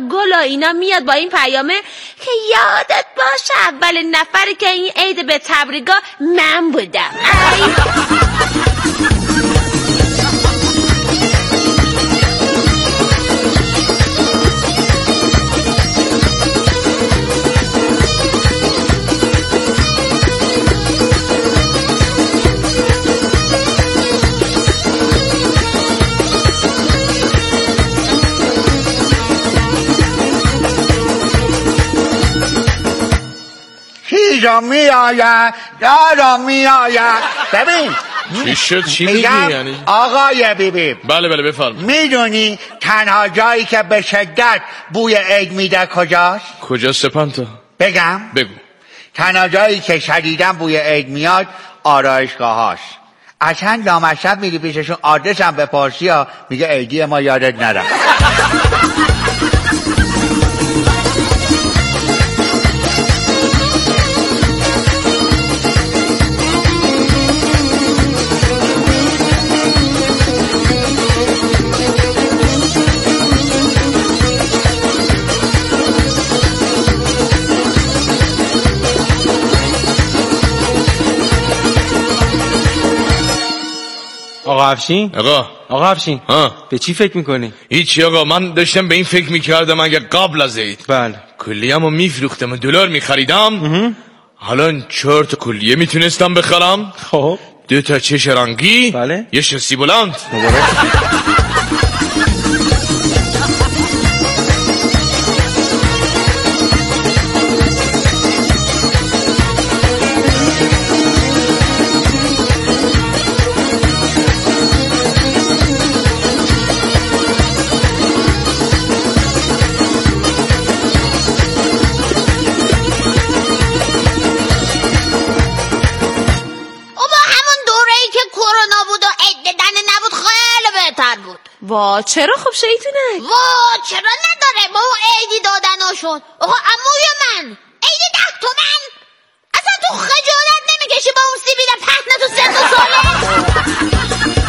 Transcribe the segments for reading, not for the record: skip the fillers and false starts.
گل و اینا میاد با این پیامه که یادت باشه اولین نفری که این عید به تبریگا من بودم. چیزا می آید دارا می آید. ببین چی شد؟ چی میگی یعنی؟ آقای بیبی بله بفرم. میدونی تنها جایی که به شدت بوی عید میده کجاست؟ کجاست سپانتا؟ بگم؟ بگو. تنها جایی که شدیداً بوی عید میاد آرایشگاه هاست. اصلا لامصب میری پیششون آدرس هم بپرسی ها میگه عیدی ما یادت نره. آقا افشین ها به چی فکر میکنی؟ هیچی آقا، من داشتم به این فکر میکردم اگه قبل از عید بله کلیه‌مو میفروختم و دلار میخریدم حالا 4 تا کلیه میتونستم بخرم. خب 2 تا چش رنگی بله یه شاسی بلند. وا چرا خب شیطونه؟ وا چرا نداره با عیدی دادناشون. آقا عموی من عید 10 تومن اصلا تو خجالت نمیکشی با اون سیبیل پهنه تو 3 ساله؟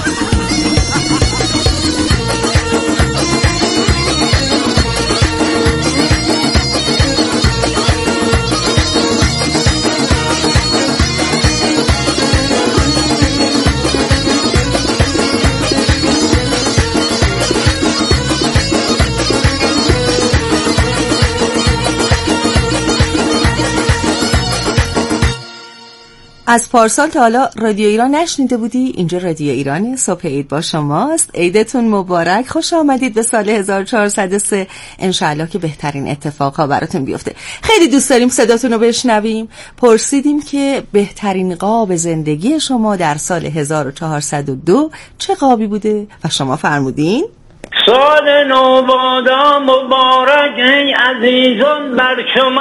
از پارسال تا حالا رادیو ایران نشنیده بودی؟ اینجا رادیو ایرانی، صبح عید با شماست. عیدتون مبارک، خوش آمدید به سال 1403. انشالله که بهترین اتفاقها براتون بیفته. خیلی دوست داریم صداتون رو بشنویم. پرسیدیم که بهترین قاب زندگی شما در سال 1402 چه قابی بوده و شما فرمودین سال نو بادا مبارک ای عزیزان بر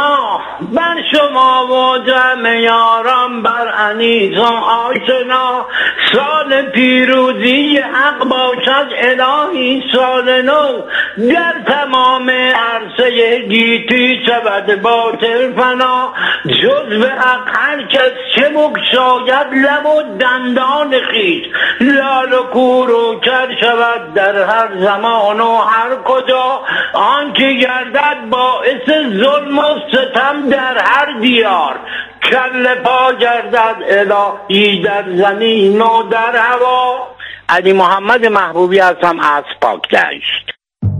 شما و جمع یاران بر انیسان آشنا. سال پیروزی حق باشد الهی سال نو، در تمام عرصه گیتی شود باطل فنا. جزو حق هر کس که بگشاید لب و دندان خویش، لال و کور و کر شود در هر زمان و هر کجا. آنکه گردد باعث ظلم و ستم در هر دیار، کله پا گردد الهی در زمین و در هوا. علی محمد محبوبی هستم از پاکدشت.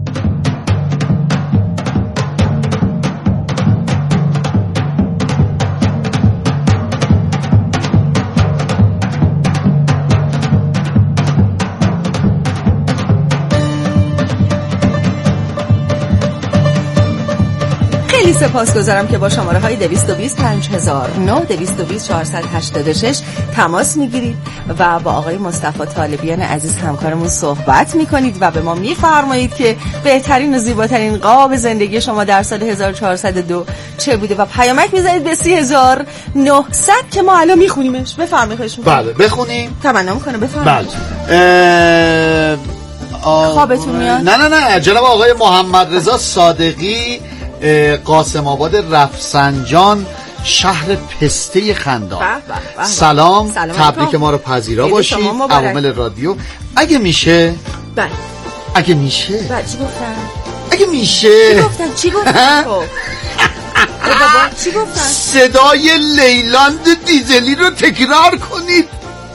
خیلی سپاسگزارم که با شماره های 220 5009 220 486 تماس میگیرید و با آقای مصطفی طالبیان عزیز همکارمون صحبت میکنید و به ما میفرمایید که بهترین و زیباترین قاب زندگی شما در سال 1402 چه بوده و پیامک میذارید به 3900 که ما الان میخونیمش. بفرمایید خواهش میکنم. بله بخونیم. تمنا میکنه بفرمایید. بله خوابتون میاد؟ نه جناب آقای محمد رضا صادقی، قاسم آباد رفسنجان، شهر پسته خندان. سلام، تبریک ما رو پذیرا باشید عوامل رادیو. اگه میشه بله اگه میشه چی گفتم؟ اگه میشه. چی گفتم؟ بابا چی گفتن؟ صدای لیلاند دیزلی رو تکرار کنید.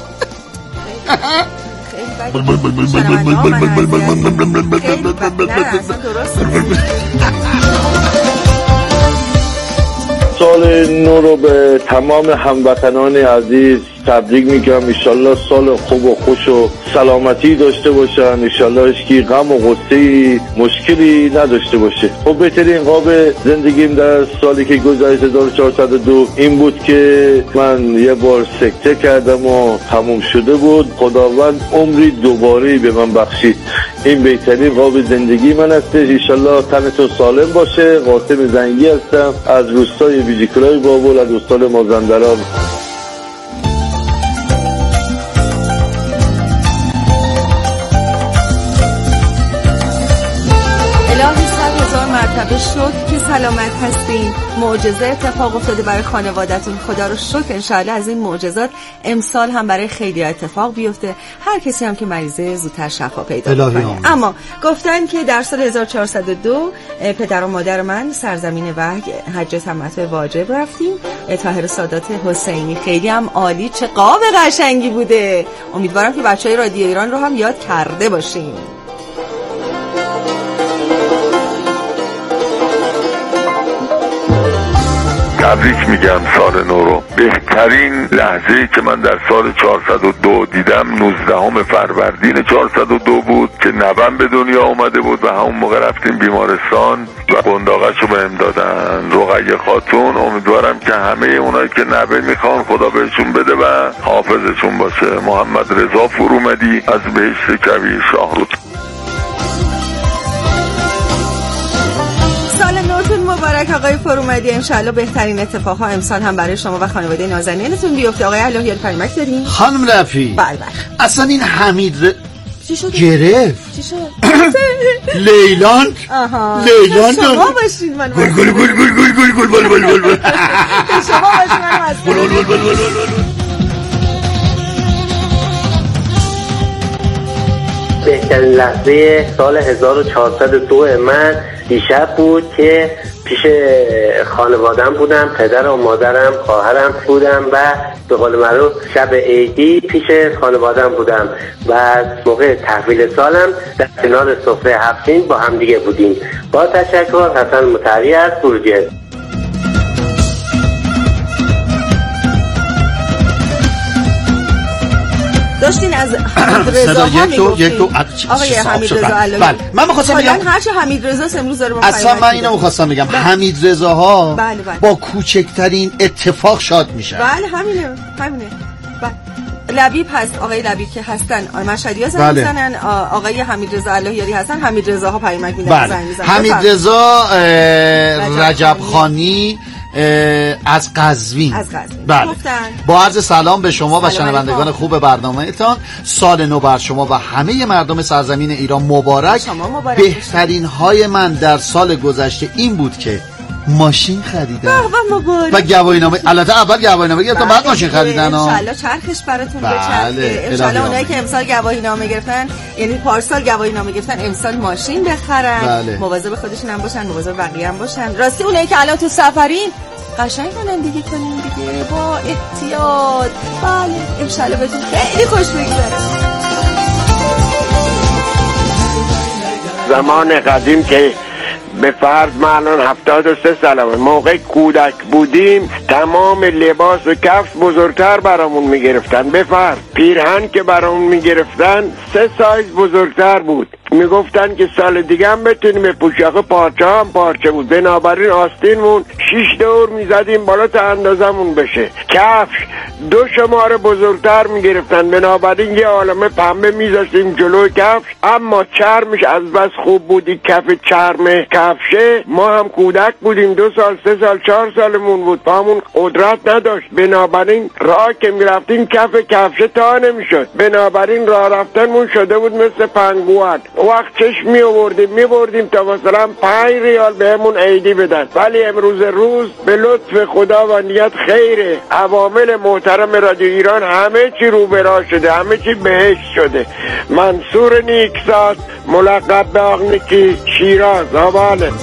سال نو رو به تمام هموطنان عزیز تبریک میگم. انشالله سال خوب و خوش و سلامتی داشته باشن. انشالله هیچکی غم و غصه مشکلی نداشته باشه. خب بهترین قاب زندگیم در سالی که گذشت 1402 این بود که من یه بار سکته کردم و تموم شده بود. خداوند عمری دوباره به من بخشید. این بهترین قاب زندگی من هستش. انشالله تنتون سالم باشه. قاسم زنگی هستم از روستای بیجیکلای بابل از استان مازندران. الهی 100,000 مرتبه شکر که سلامت هستین. معجزه اتفاق افتاده برای خانوادتون. خدا رو شکر. انشاءالله از این معجزات امسال هم برای خیلی اتفاق بیفته. هر کسی هم که مریضه زودتر شفا پیدا کنه. اما گفتن که در سال 1402 پدر و مادر من سرزمین وحی حج تمتع واجب رفتیم. طاهر سادات حسینی خیلی هم عالی. چه قاب قشنگی بوده. امیدوارم که بچهای رادیو ایران رو هم یاد کرده باشیم. تبریک میگم سال نو رو. بهترین لحظه‌ای که من در سال 402 دیدم 19 فروردین 402 بود که نوام به دنیا اومده بود و همون موقع رفتیم بیمارستان و قنداقشو بهم دادن. رقیه خاتون. امیدوارم که همه اونایی که نوه میخوان خدا بهشون بده و حافظشون باشه. محمد رضا فرومدی از بهشت کویر شاهرود. سال نوتون مبارک آقای فرومدی. انشالله بهترین اتفاقها امسال هم برای شما و خانواده نازنینتون بیفته. آقای الهیار پیامک داریم؟ خانم رفی بله. اصلا این حمید چی شد؟ گرفت. چی شد؟ لیلاند. لیلاند شما باشین من گل گل گل گل گل گل گل بل بل بل. شما باشین من بهترین لحظه سال 1402 من دیشب بود که پیش خانوادم بودم. پدر و مادرم خواهرم بودم و به قول معروف شب عیدی پیش خانوادم بودم و از موقع تحویل سالم در کنار سفره هفتین با هم دیگه بودیم. با تشکر. حسن مطهری از بروجرد. داشتین از رضا ها میگفتین آقای حمید رضا علوی. بله من می‌خواستم بگم هرچه حمید رضا امروز داره اصلا من اینو می‌خواستم بگم حمید رضا ها با کوچکترین اتفاق شاد میشن. بله همینه. لبیب هست. آقای لبیب که هستن مشهدی هستن میزنن. آقای حمید رضا اللهیاری هستن. حمید رضا ها پیامک میدن زنگ میزنن. حمید رضا رجب خانی از قزوین. بله. با عرض سلام به شما و شنوندگان خوب برنامه‌تان. سال نو بر شما و همه مردم سرزمین ایران مبارک. بهترین های من در سال گذشته این بود که ماشین خریدم و گواهینامه. البته اول گواهینامه گرفتم بعد ماشین خریدن. ان شاءالله چرخش براتون بچرخه. ان شاءالله اونایی که امسال گواهینامه گرفتن یعنی پارسال گواهینامه گرفتن امسال ماشین بخرن. مواظب خودشون هم باشن، مواظب بقیه هم باشن. راستی اونایی که الان تو سفرین قشنگ رانندگی کنین دیگه با احتیاط. بله ان شاءالله بهتون خیلی خوش بگذره. زمان قدیم که به فرض من الان 73 سالمه، موقع کودک بودیم تمام لباس و کفش بزرگتر برامون میگرفتن. به فرض پیرهن که برامون میگرفتن 3 سایز بزرگتر بود. میگفتن که سال دیگه هم بتونیم بپوشیم. آخه پارچه هم پارچه بود. بنابراین آستینمون 6 دور میزدیم بالا تا اندازمون بشه. کفش 2 شماره بزرگتر میگرفتن. بنابراین یه عالمه پنبه میذاشتیم جلوی کفش. اما چرمش از بس خوب بودی کف چرم کفشه. ما هم کودک بودیم 2 سال 3 سال 4 سالمون بود. پامون قدرت نداشت. بنابراین راه که میرفتیم کف کفشه تا نمیشد. بنابراین راه رفتنمون شده بود مثل پنگوان. وقت چشم میبردیم تا مثلا 5 ریال بهمون عیدی بدن، ولی امروز روز به لطف خدا و نیت خیره عوامل محترم رادیو ایران همه چی رو به راه شده، همه چی بهشت شده. منصور نیکزاد ملقب به آقنکی شیراز. بله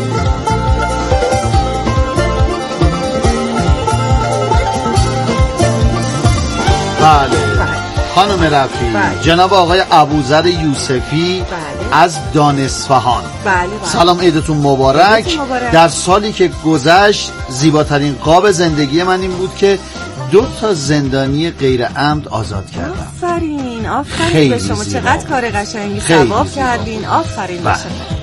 بله خانم رفیع، جناب آقای ابوذر یوسفی از دانسفهان. سلام، عیدتون مبارک. در سالی که گذشت زیباترین خواب زندگی من این بود که 2 زندانی غیر عمد آزاد کردم. آفرین به شما، چقدر کار قشنگی، ثواب کردین. آفرین به شما.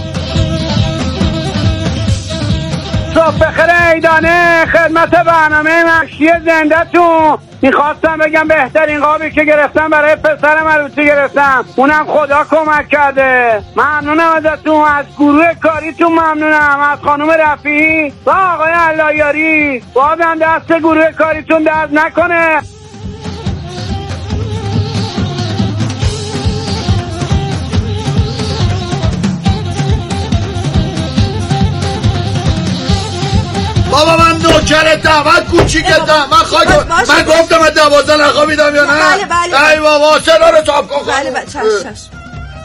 صبح بخیر عیدانه خدمت برنامه محشی زنده‌تون. میخواستم بگم بهترین قابی که گرفتم برای پسرم عروسی گرفتم، اونم خدا کمک کرده. ممنونم ازتون، از گروه کاریتون ممنونم، از خانم رفیعی و آقای علایاری. بازم دست گروه کاریتون درد نکنه. بابا من نوکرتم، من کوچیکتم، من گفتم 12 نخوابیدم یا نه؟ بله ای بابا صدا رو تاب کن. بله چشم.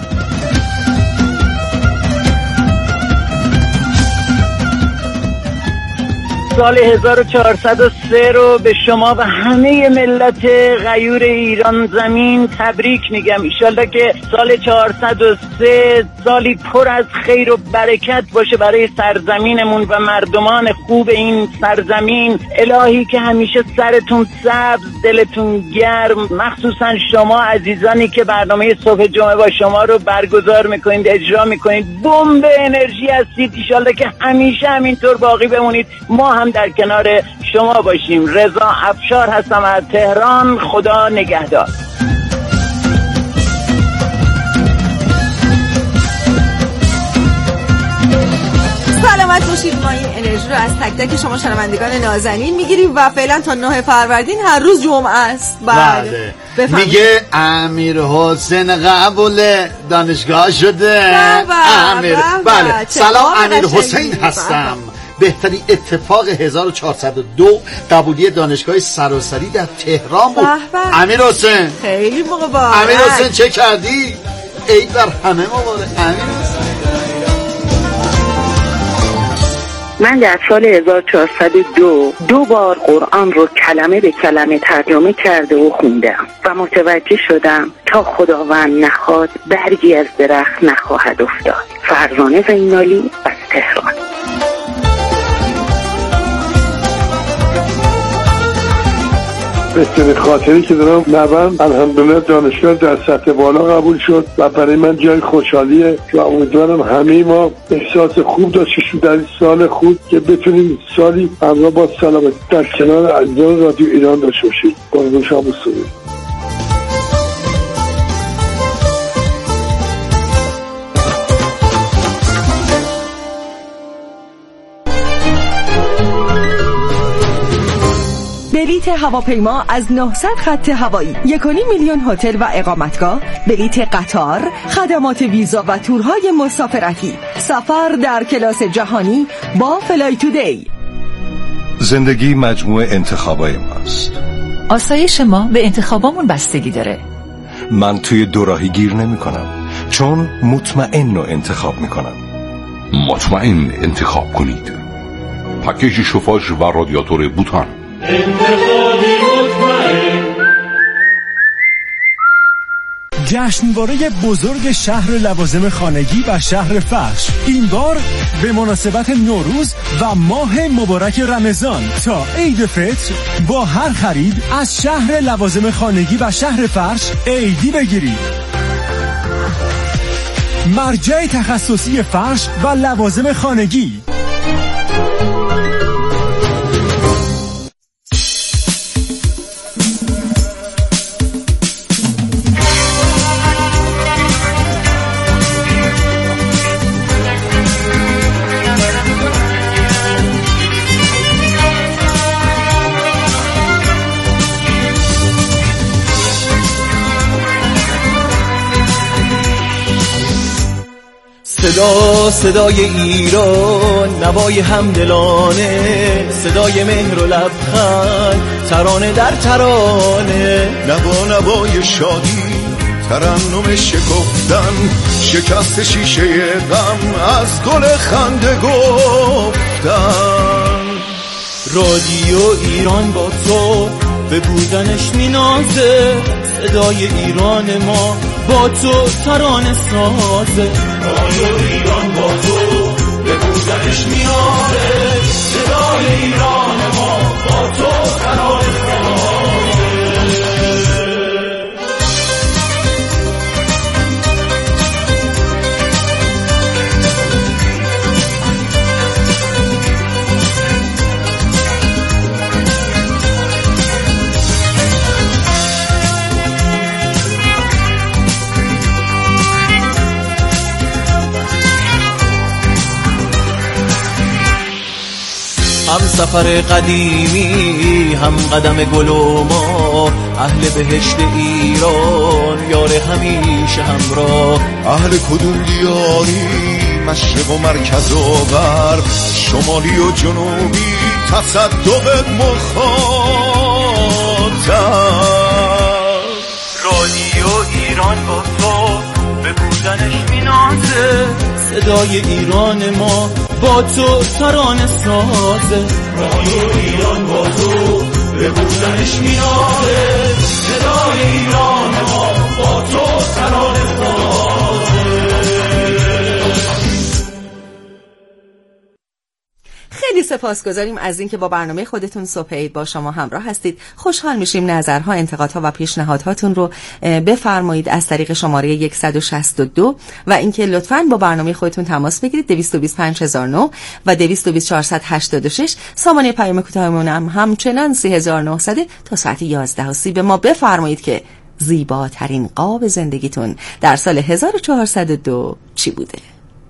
سال 1403 رو به شما و همه ملت غیور ایران زمین تبریک میگم. ایشالله که سال 403 سالی پر از خیر و برکت باشه برای سرزمینمون و مردمان خوب این سرزمین. الهی که همیشه سرتون سبز، دلتون گرم، مخصوصا شما عزیزانی که برنامه صبح جمعه با شما رو برگزار میکنید، اجرا میکنید، بمب انرژی هستید. ایشالله که همیشه همینطور باقی بمونید، ما هم در کنار شما باشیم. رضا افشار هستم از تهران. خدا نگهدار. سلامت باشید. ما این انرژی رو از تک تک شما شنوندگان نازنین میگیریم و فعلا تا 9 فروردین هر روز جمعه است. بله. میگه امیر حسین قبول دانشگاه شده. بله. سلام، امیر حسین هستم. بهترین اتفاق 1402 قبولی دانشگاه سراسری در تهران بود. امیر حسین خیلی مبارک. امیر حسین چه کردی؟ عید بر همه مبارک امیر حسین. من در سال 1402 2 بار قرآن رو کلمه به کلمه ترجمه کرده و خوندم و متوجه شدم تا خداوند نخواد برگی از درخت نخواهد افتاد. فرزانه زینالی از تهران. بهترین خاطری که دارم نوام الحمدلله دانشگاه در سطح بالا قبول شد و برای من جای خوشحالیه و امیدوارم همه ما احساس خوب داشته شد در این سال خوب که بتونیم سالی همراه با سلامت در کنار عزیزان رادیو ایران داشته باشیم. قربون شما بسید. بلیت هواپیما از 900 خط هوایی، 1.5 میلیون هتل و اقامتگاه، بلیت قطار، خدمات ویزا و تورهای مسافرتی، سفر در کلاس جهانی با فلای تودی. زندگی مجموعه انتخابای ماست. آسایش ما به انتخابامون بستگی داره. من توی دوراهی گیر نمی کنم، چون مطمئن رو انتخاب می کنم. مطمئن انتخاب کنید. پکیج شوفاژ و رادیاتور بوتان. انتخابی مطمئن. جشنواره بزرگ شهر لوازم خانگی و شهر فرش، این بار به مناسبت نوروز و ماه مبارک رمضان تا عید فطر با هر خرید از شهر لوازم خانگی و شهر فرش عیدی بگیرید. مرجع تخصصی فرش و لوازم خانگی. صدای ایران، نوای همدلانه، صدای مهر و لبخند، ترانه در ترانه، نوای شادی، ترنم شکفتن، شکست شیشه غم، از گل خنده گفتن. رادیو ایران با تو به بودنش مینازه، صدای ایران ما با تو ترانه سازه. رادیو ایران با تو به بودنش میاره، صدای ایران ما با تو ترانه سازه. هم سفر قدیمی، هم قدم گل و ما، اهل بهشت ایران، یار همیشه همراه. اهل کدوم دیاری، مشرق و مرکز و غرب، شمالی و جنوبی، تصدق مخاطب. رادیو ایران با تو به بودنش مینازه، صدای ایران ما با تو ترانه سازه. رادیو ایران با تو به بودنش میاره، صدای ایران ما با تو ترانه سازه. خیلی سپاسگزاریم از اینکه با برنامه خودتون صبح عید با شما همراه هستید. خوشحال میشیم نظرها، انتقادها و پیشنهادهاتون رو بفرمایید از طریق شماره 162 و اینکه لطفاً با برنامه خودتون تماس بگیرید 225009 و 220486. سامانه پیام کوتاهمون هم همچنان 3900 تا ساعت 11:30 به ما بفرمایید که زیباترین قاب زندگیتون در سال 1402 چی بوده.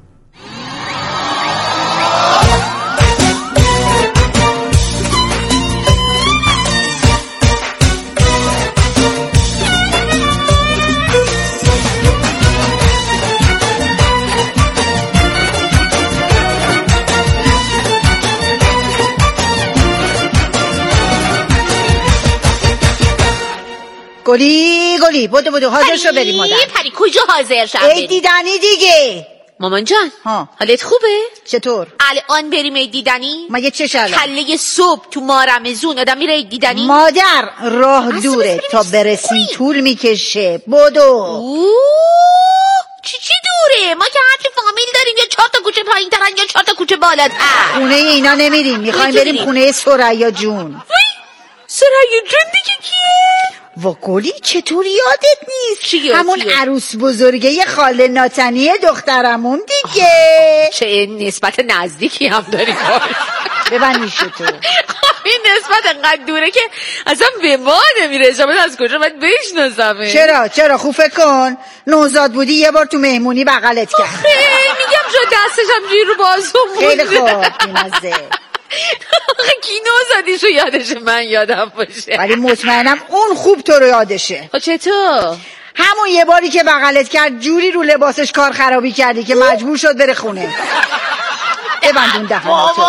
گلی بودو حاضر شو بریم مادر. پری کجا حاضر شم؟ عید دیدنی دیگه. مامان جان حالت خوبه؟ چطور؟ الان بریم عید دیدنی؟ مگه چه شلا؟ کله صبح تو مارمزون آدم میره عید دیدنی؟ مادر راه دوره تا برسیم طول میکشه. بدو. چی دوره؟ ما که هرچی فامیل داریم، یا 4 تا کوچه پایین ترن یا 4 تا کوچه بالاتر. خونه اینا نمیریم، میخوایم بریم خونه سریا جون. سریا جون دیگه کیه؟ و گلی چطور یادت نیست؟ همون عروس بزرگه خاله ناتنی دخترمون دیگه. چه نسبت نزدیکی هم داری باش. ببندیشو تو. این نسبت انقدر دوره که اصلا به ما نمیرسه. من از کجا باید بشناسمه؟ چرا خوب فکر کن. نوزاد بودی یه بار تو مهمونی بغلت کرد. میگم جو دستشم جیر رو بازم بوده. خیلی خوب بیمزه. کی نوزادیشو یادشه من یادم باشه، ولی مطمئنم اون خوب تو رو یادشه. چطور؟ همون یه باری که بغلت کرد جوری رو لباسش کار خرابی کردی که مجبور شد بره خونه. ببندون دهانتو.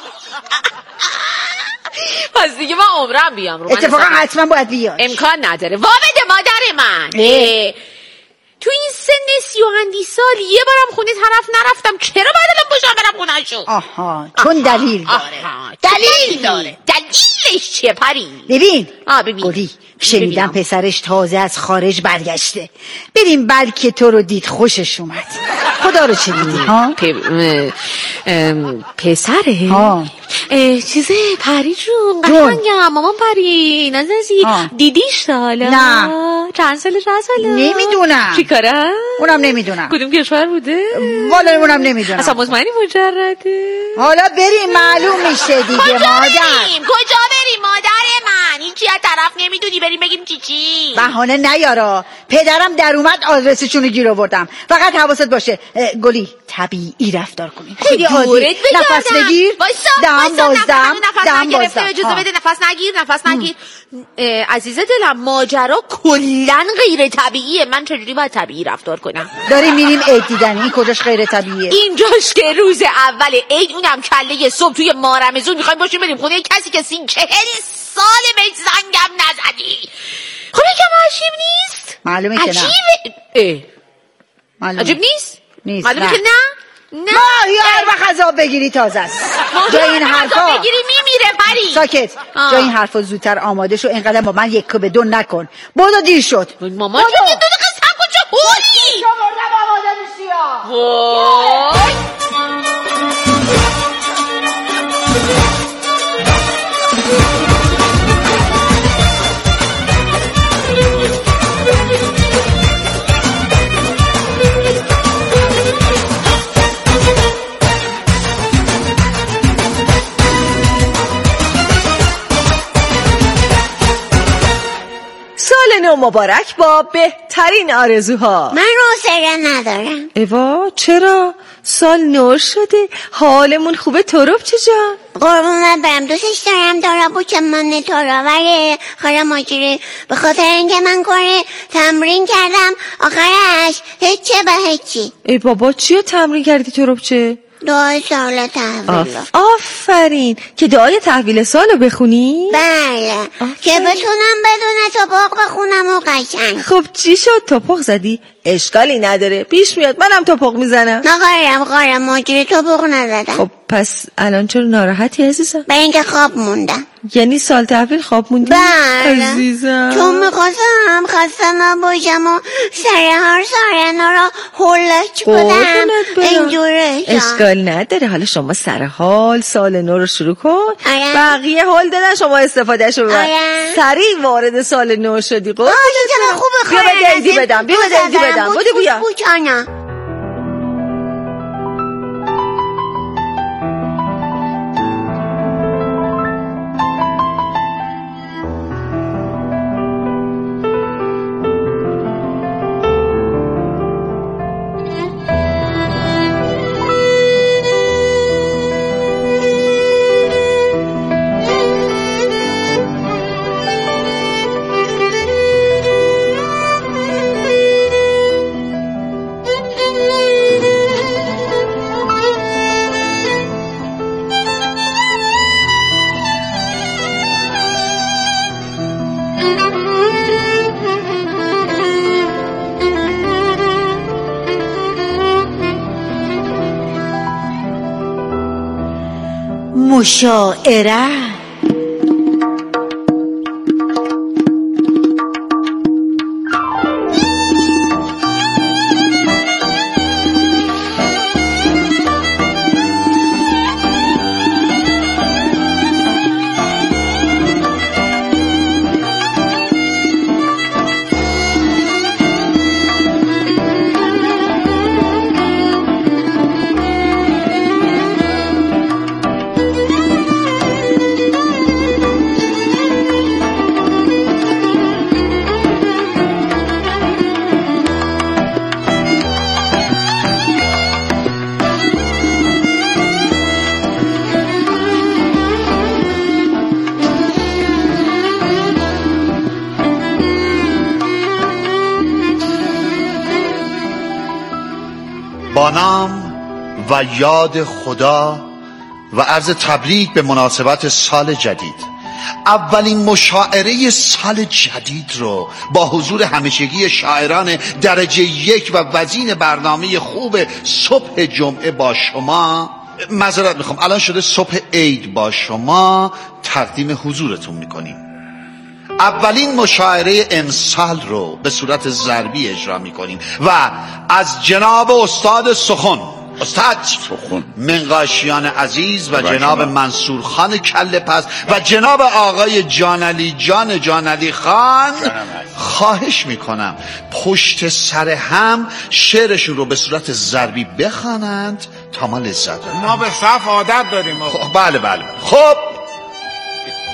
پس دیگه من عمرم بیام رو. اتفاقا حتما باید بیاد. امکان نداره. وابده مادر من. تو این سن 30 سال یه بارم خونه طرف نرفتم، چرا باید الان باشم برم خونه شو؟ آها چون دلیل داره. دلیلش چیه پری؟ ببین گلی شنیدم پسرش تازه از خارج برگشته. بریم بلکه تو رو دید خوشش اومد. خدا رو چه دیدی ها؟ پسره؟ چیزه پری جون قشنگم. مامان پری نازنزی دیدیش سالا؟ نه. چند سالش هست؟ نمیدونم. چی کاره؟ اونم نمیدونم. کدوم کشور بوده؟ والا اونم نمیدونم. اصلا مطمئنی مجرده؟ حالا بریم معلوم میشه دیگه. مادر کجا بریم مادر من؟ این چی از طرف نمیدونی بریم بگیم چی بهانه نیارا. پدرم در اومد آدرسشون رو گیر آوردم. فقط حواست باشه گلی طبیعی رفتار کنی. خیلی عادی. نفس بگیر. دم بازدم. دم بازدم. اجازه بده نفس نگیر. عزیز دلم ماجرا کلا غیر طبیعیه. من چجوری باید طبیعی رفتار کنم؟ داریم میریم عید دیدن. این کجاش غیر طبیعیه؟ اینجاش که روز اول عید اونم کله صبح توی ماه رمضان میخوایم باشیم بریم خونه کسی که 40 سال بهش زنگم نزدی. خب یکم عجیب نیست؟ معلومه که نه. عجیب نیست؟ معلومه که نه. ماهیار و خذاب بگیری تازه است. جای این حرفا بگیری میمیره پری. ساکت. جای این حرفا زودتر آماده شو. اینقدر با من 1 به 2 نکن. بدو دیر شد. مامان جون 2 دقیقه صبر کن. چه هولی بردم آماده میشی سال نو مبارک با بهترین آرزوها. من حوصله ندارم. ایوا چرا؟ سال نو شده حالمون خوبه. تروب چجا؟ قربونت برم دوستش دارم دارابو که من تراوره خاله ماجره به خاطر اینکه من کار تمرین کردم آخرش هیچی به هیچی. ای بابا چیو تمرین کردی تروب چه؟ دعای سال تحویل. آفرین که دعای تحویل سالو بخونی؟ بله که بتونم بدون توپق بخونم و قشنگ. خب چی شد توپق زدی؟ اشکالی نداره پیش میاد منم توپق میزنم. نقارم ماجره توپق نزدم. خب پس الان چرا ناراحتی عزیزم؟ به اینکه خواب موندم. یعنی سال تحویل خواب موندی؟ بله عزیزم چون میخواستم خسته نباشم و سر سارنا را هلک بدم اینجوره. اشکال نداره. حالا شما سر حال سال نو رو شروع کن. بقیه حال دادن شما استفاده شو ببر. سریع وارد سال نو شدی. خوبه بیا به دیدی بدم. بیا به دیدی بدم. بودو بیا. مشاعره. با نام و یاد خدا و عرض تبریک به مناسبت سال جدید. اولین مشاعره سال جدید رو با حضور همیشگی شاعران درجه 1 و وزین برنامه خوب صبح جمعه با شما، معذرت میخوام الان شده صبح عید با شما، تقدیم حضورتون میکنیم. اولین مشاعره امسال رو به صورت ضربی اجرا میکنیم و از جناب استاد سخن منقاشیان عزیز و جناب منصور خان کله پس و جناب آقای جانعلی جانعلی خان خواهش میکنم پشت سر هم شعرشون رو به صورت ضربی بخوانند تا ما لذت ببریم. ما به صف عادت داریم. بله خب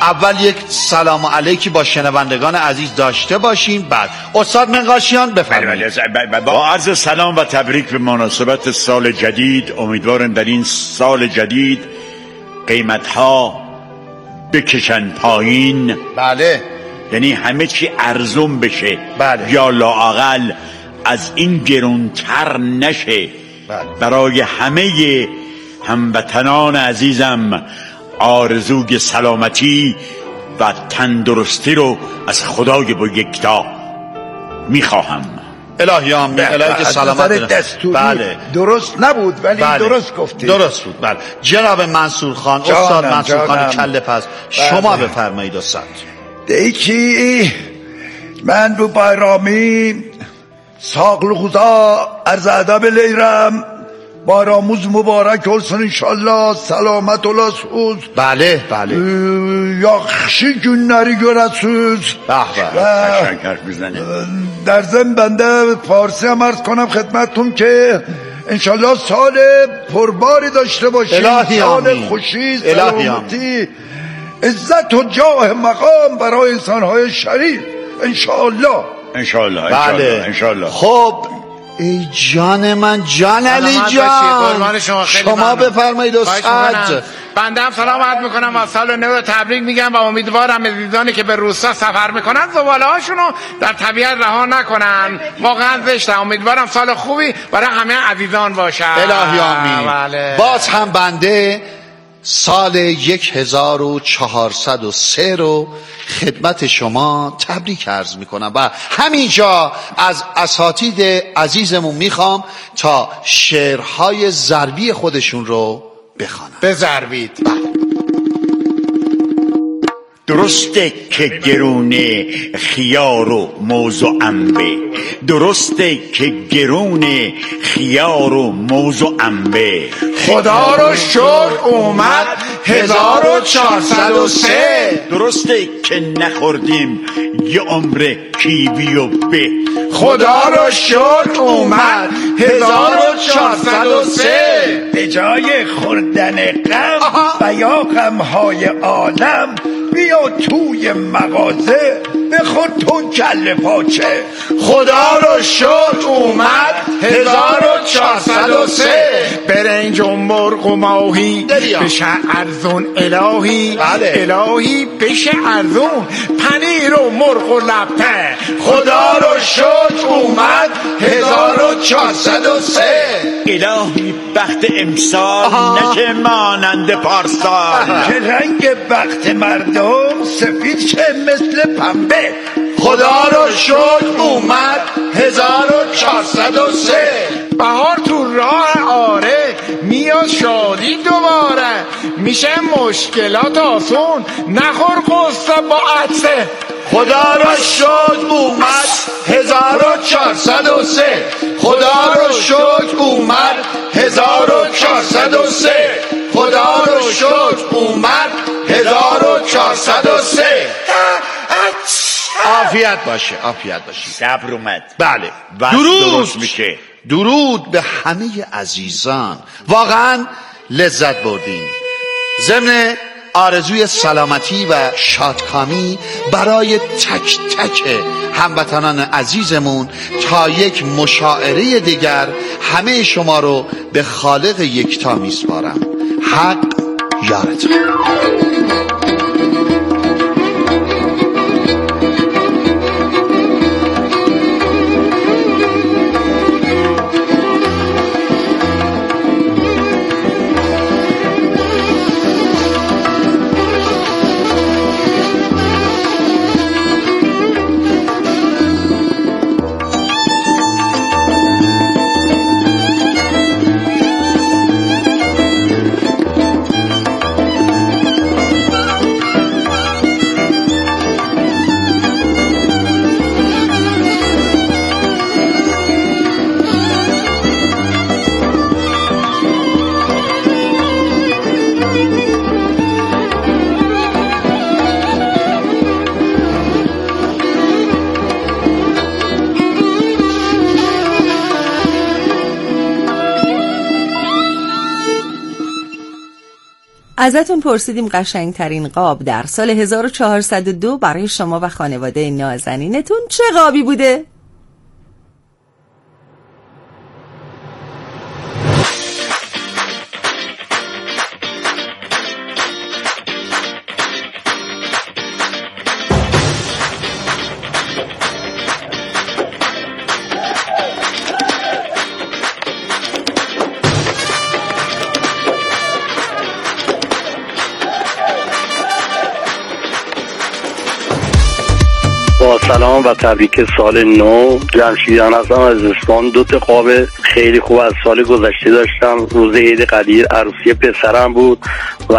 اول یک سلام علیکی با شنوندگان عزیز داشته باشیم، بعد استاد منقاشیان بفرمایید. با عرض سلام و تبریک به مناسبت سال جدید. امیدوارم در این سال جدید قیمت‌ها بکشن پایین. بله، یعنی همه چی ارزون بشه. بله. یا لااقل از این گرونتر نشه. بله. برای همه هموطنان عزیزم آرزوی سلامتی و تندرستی رو از خدای بزرگوار میخواهم. الهی آمین. الهی سلامت دستوری بله. درست نبود ولی بله. درست گفتی. درست بود. بله. جناب منصور خان، استاد منصور خان کله پس، شما بفرمایید استاد. دیکی من بو بایرامی ساقل خوزا عرض ادب لیرم بایراموز مبارک olsun inşallah selamet olasınız. بله بله. Yaxşı günleri görəsiniz. تشکر بزنه. در ضمن بنده فارسی هم عرض کنم خدمتتون که انشالله سال پرباری داشته باشید. سال خوشی، سلامتی، عزت و جاه مقام برای انسانهای شریف انشالله. انشالله. بله. انشالله. خب ای جان من، جان علی جان، شما بفرمایید استاد. بنده هم سلام عرض میکنم و سال نو تبریک میگم و امیدوارم عزیزانی که به روستا سفر میکنن زباله هاشونو در طبیعت رها نکنن. واقعا زشته. امیدوارم سال خوبی برای همه عزیزان باشه. الهی آمین. بله. باز هم بنده سال 1403 رو خدمت شما تبریک عرض میکنم و همینجا از اساتید عزیزمون میخوام تا شعرهای ضربی خودشون رو بخوانن. بضربید. درسته که گرونه خیار و موز و انبه. درسته که گرونه خیار و موز و انبه. خدا رو شکر اومد 1403. درسته که نخوردیم یه عمر کیوی و به. خدا رو شکر اومد 1403. به جای خوردن غم و یا غمهای عالم بیا توی مغازه بخور تو کله پاچه. خدا رو شکر اومد 1403. برنج و مرغ و ماهی بشه ارزون الهی. الهی بشه ارزون پنیر و مرغ و لپه. خدا رو شکر اومد 1403. الهی بخت امسال نشه مانند پارسال. که رنگ بخت مردم سفید شه مثل پنبه. خدا رو شکر اومد 1403. بهار تو راه آره میاد شادی دوباره. میشه مشکلات آسون نخور قصه با عطسه. خدا رو شکر اومد 1403. خدا رو شکر اومد 1403. خدا رو شکر اومد 1403. عافیت باشه، عافیت باشه. صبر اومد. بله. درود میشه. درود به همه عزیزان. واقعا لذت بردیم. ضمن آرزوی سلامتی و شادکامی برای تک تک هموطنان عزیزمون تا یک مشاعره دیگر همه شما رو به خالق یکتا میسپارم. حق یارتون. ازتون پرسیدیم قشنگترین قاب در سال 1402 برای شما و خانواده نازنینتون چه قابی بوده؟ با سلام و تبریک سال نو. جمشیدیان هستم از اصفهان. 2 تا قاب خیلی خوب از سال گذشته داشتم. روز عید قدیر عروسی پسرم بود